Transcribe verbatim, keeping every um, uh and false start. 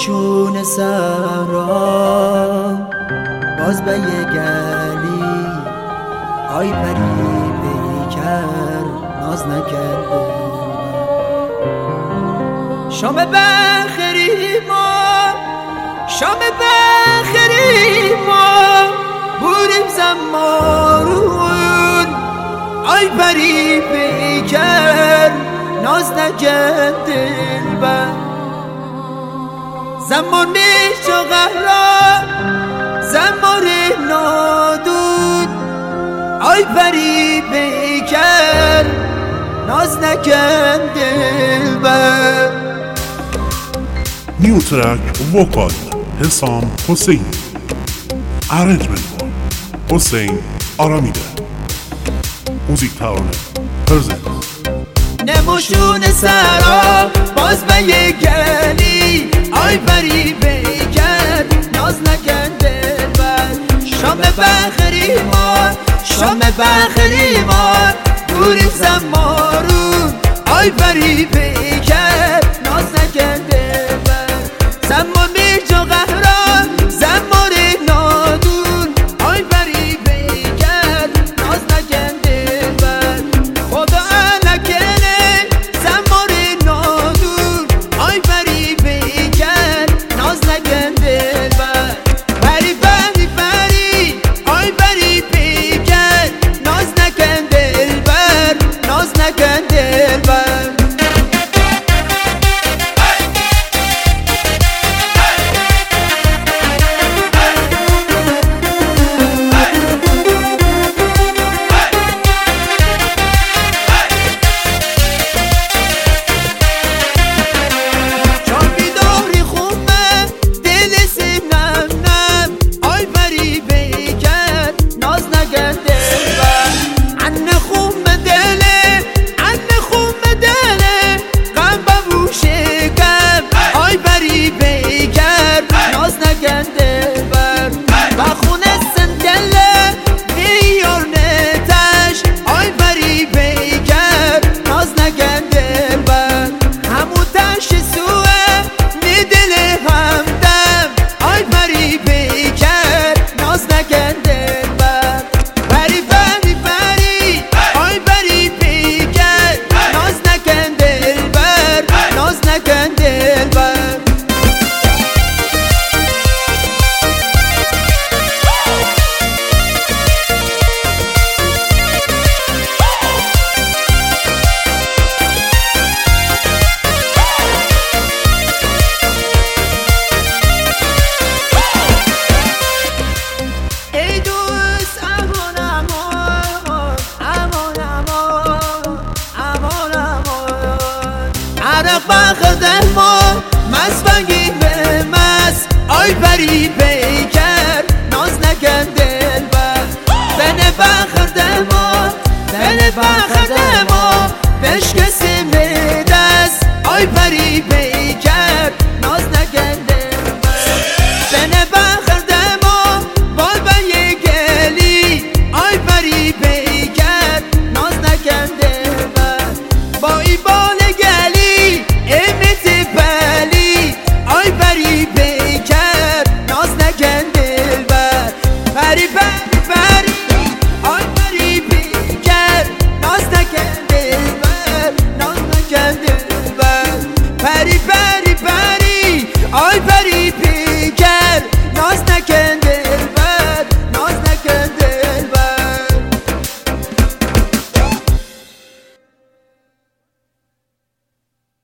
نموشون سهرا باز به یه گلی آی پری پیکر ناز نکرده شام بخری ما شام بخری ما بوریم زمارون آی پری پیکر ناز نکرد دلبر زمانی چو قهران زمار نادود آی پری پیکر ناز نکن دلبر. New track vocal Hesam Hossein, arrangement by Hossein Aramide, music tower presents. نموشون سرا باز به یه گلی آی پری پیکر ناز نکن دلبر شام بخری ما شام بخری ما دوریم زمارون آی پری پیکر ناز نکن دلبر زمانی جو قهران زمار نادون آی پری پیکر ناز نکن دلبر خدا نکنه زمار نادون آی پری پیکر ناز نکن دلبر پری پری پری آی پری پیکر ناز نکن دلبر ناز نکن دلبر بخدم ما مسبنگی به مس آی پری پیکر ناز نکن دلبر بنه بخدم ما بنه بخدم ما بشکسی